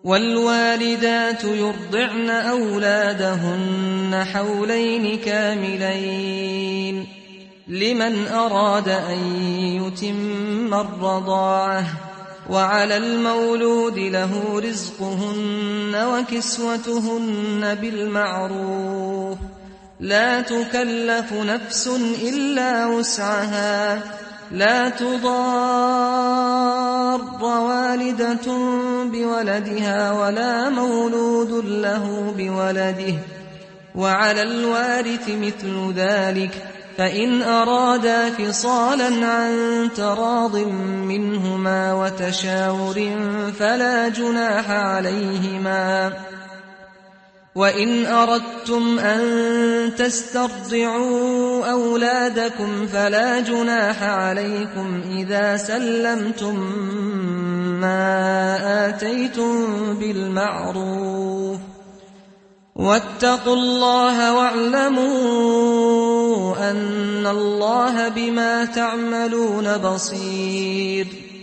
والوالدات يرضعن أولادهن حولين كاملين لمن أراد أن يتم الرضاعة، وعلى المولود له رزقهن وكسوتهن بالمعروف، لا تكلف نفس إلا وسعها، لا تضار والدة بولدها ولا مولود له بولده، وعلى الوارث مثل ذلك، فإن أرادا فصالا عن تراض منهما وتشاور فلا جناح عليهما. وإن أردتم أن تسترضعوا أولادكم فلا جناح عليكم إذا سلمتم ما آتيتم بالمعروف، واتقوا الله واعلموا أن الله بما تعملون بصير.